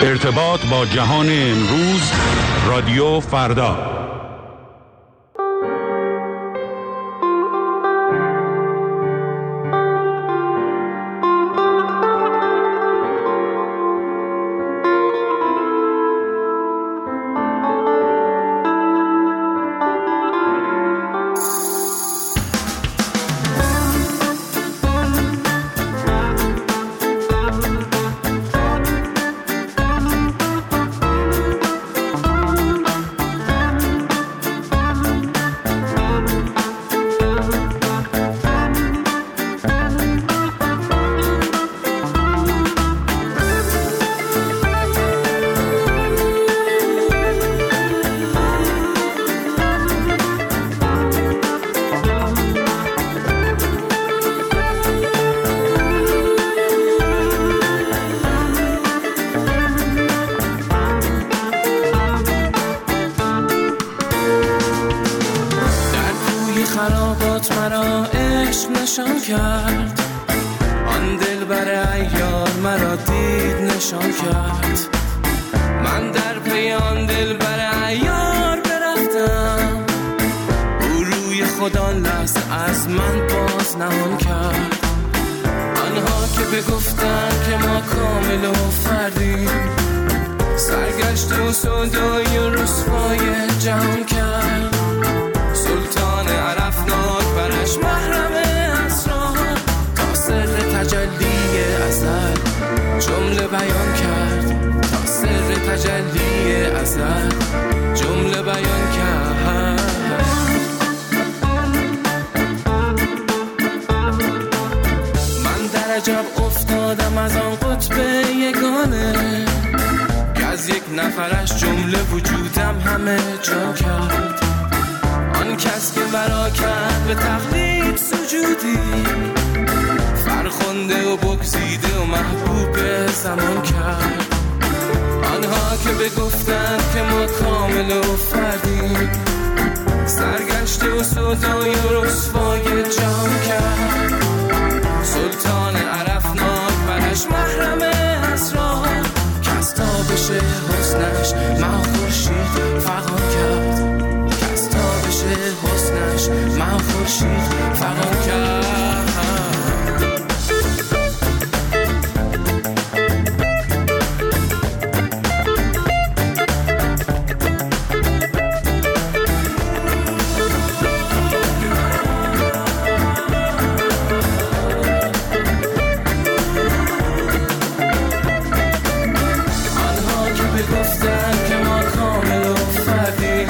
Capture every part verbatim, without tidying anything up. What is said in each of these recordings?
ارتباط با جهان امروز، رادیو فردا. خرابات مرا عشق نشان کرد، آن دلبر عیار مرا دید نشان کرد. من در پی آن دلبر عیار برفتم، او روی خود آن لحظه از من باز نهان کرد. آنها که بگفتن که ما کامل و فردیم، سرگشت و سودای و رسوای جهان کرد. سلطان عرفناک برش محرم اسرار، تا سر تجلی ازل جمله بیان کرد. تا سر تجلی ازل جمله بیان کرد. من در عجب افتادم از آن قطب یگانه، که از یک نفرش جمله وجودم همه جا کرد. آن کس که برا کرد به تقلید سجودی، فرخنده و بگزیده و محبوب زمان کرد. آنها که بگفتن که ما کامل و فردیم، سرگشته و سودای و رسوای جهان کرد. سلطان عرفناک برش محرم اسرار، که از تابش حسنش ماه خورشید فغان کرد. حسنش من خورشید فغان کرد. آنها که بگفتن که ما کامل و فردیم،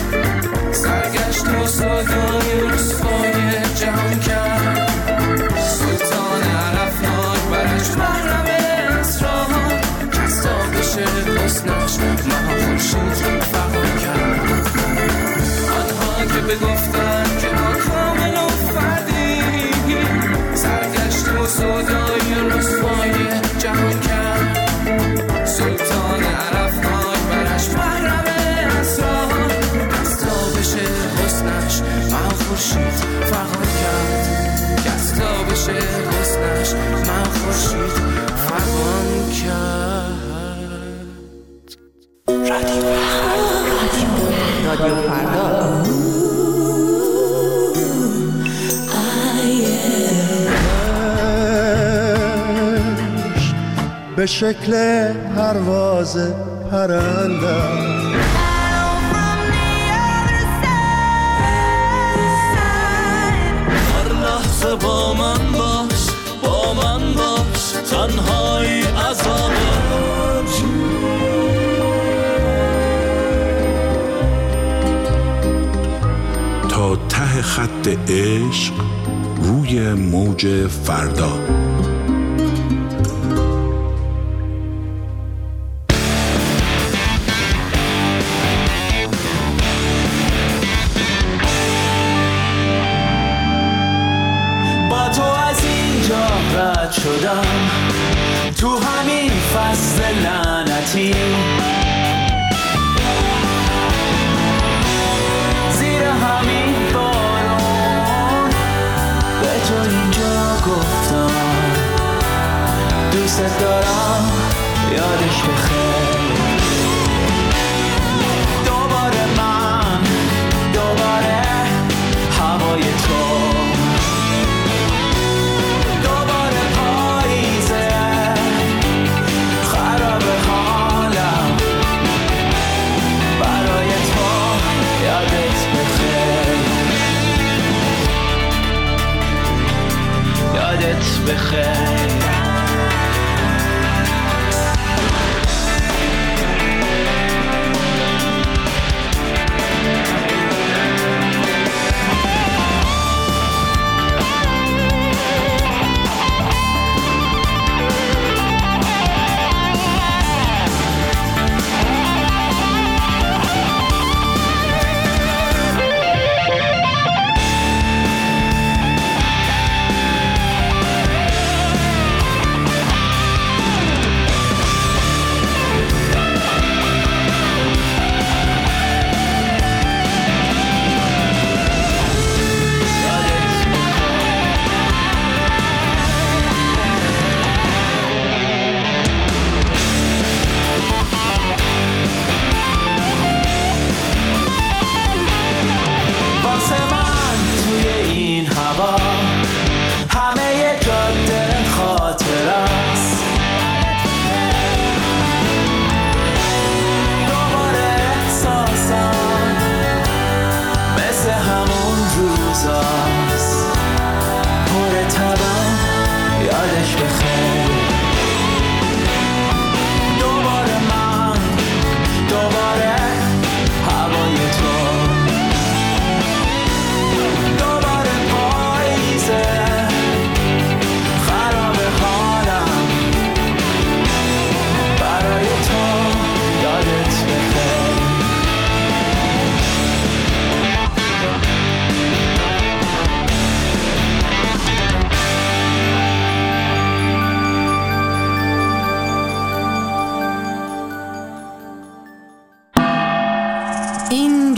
و صدای رسوای جهان کرد. سلطان عرفناک برش محرم اسرار، کس تابش حسنش ماه خورشید فغان کرد. آنها که بگفتن که ما کامل و فردیم، سرگشت و صدای رسوای جهان کرد. سلطان عرفناک برش محرم اسرار، کس تابش حسنش من خورشید فغان کرد. کس تابش حسنش من خورشید فغان کرد. رادیو فردا، رادیو فردا. به شکل پرواز پرنده با من باش، با من باش، تنهایی عذابه. تا ته خط عشق روی موج فردا. رد شدم تو همین فصل لعنتی، زیر همین بارون به تو اینجا گفتم دوست دارم، یادش بخیر.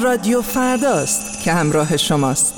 رادیو فرداست که همراه شماست.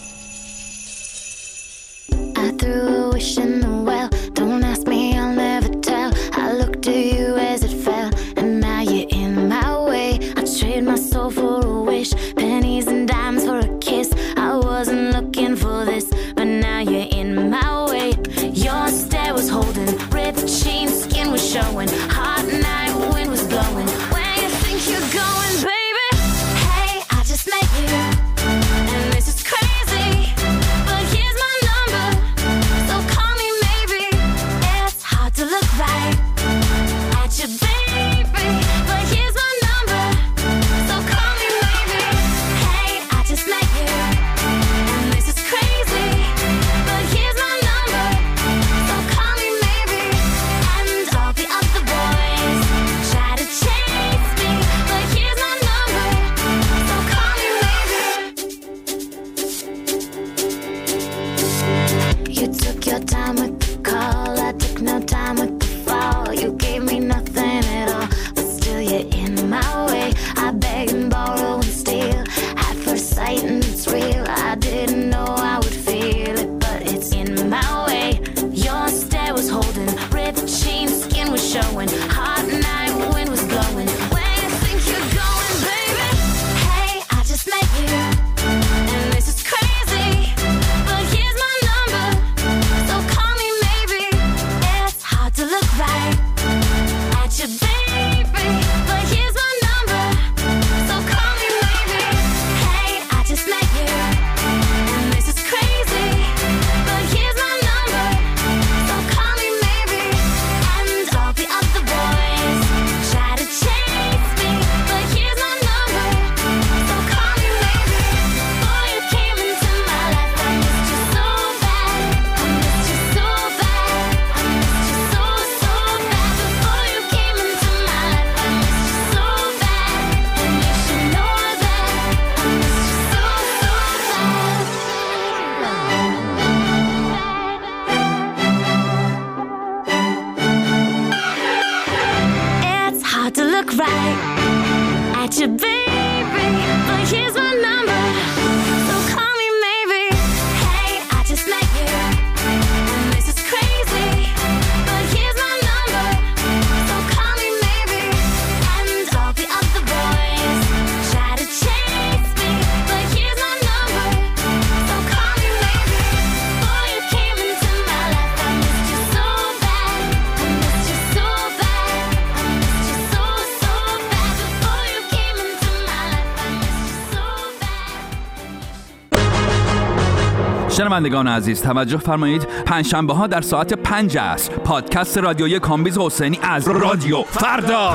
شنوندگان عزیز توجه فرمایید، پنجشنبه ها در ساعت پنج عصر پادکست رادیویی کامبیز حسینی از رادیو فردا.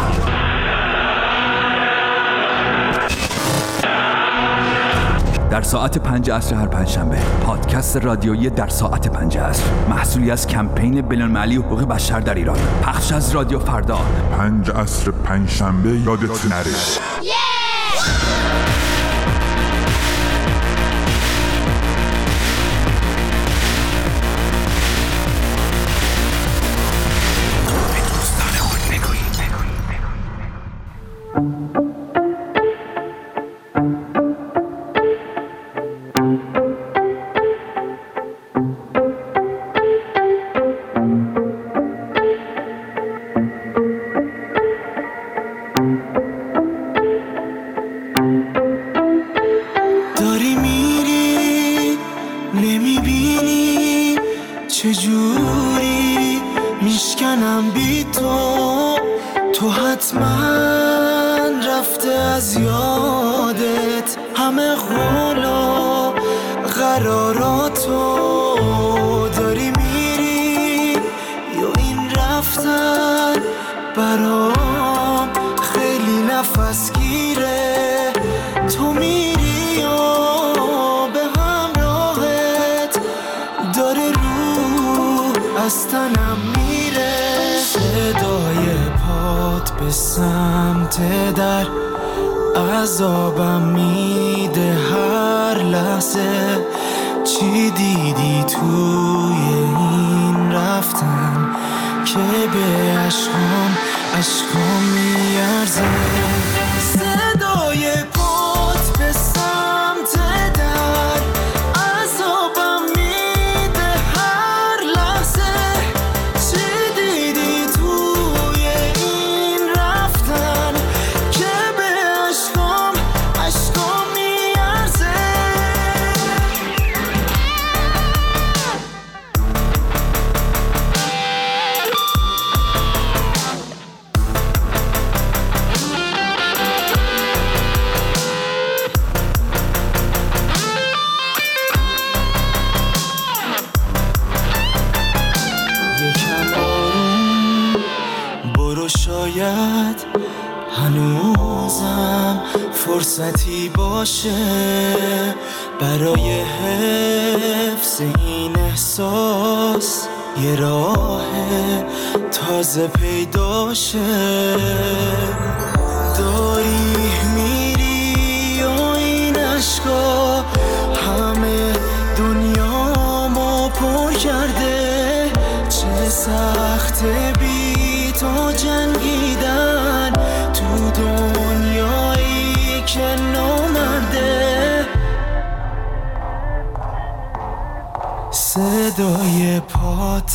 در ساعت پنج عصر هر پنجشنبه پادکست رادیویی در ساعت پنج عصر، محصولی از کمپین بین‌المللی حقوق بشر در ایران، پخش از رادیو فردا. پنج عصر پنجشنبه یادت نره. چجوری میشکنم بی تو، تو حتما رفته از یادت همه قول و قراراتو. داری میری یا این رفتن برام خیلی نفس گیره. تو میری یا به همراهت داره رو از تنم میره. صدای پات به سمت در عذابم میده هر لحظه. چی دیدی توی این رفتن که به عشقام عشقام میارزه؟ صدای پات به شاید هنوزم فرصتی باشه برای حفظ این احساس، یه راه تازه پیدا شه. داری میری و این عشقا همه دنیامو پر کرده، چه سخته بی تو جنگیدن تو دنیایی که نامرده. صدای پات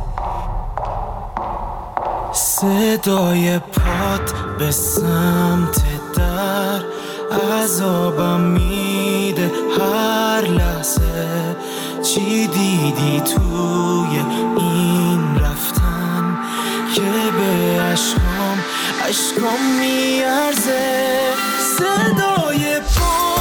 صدای پات به سمت در عذابم میده هر لحظه. چی دیدی توی این رفتن که به عشقام عشقام میارزه؟ صدای پات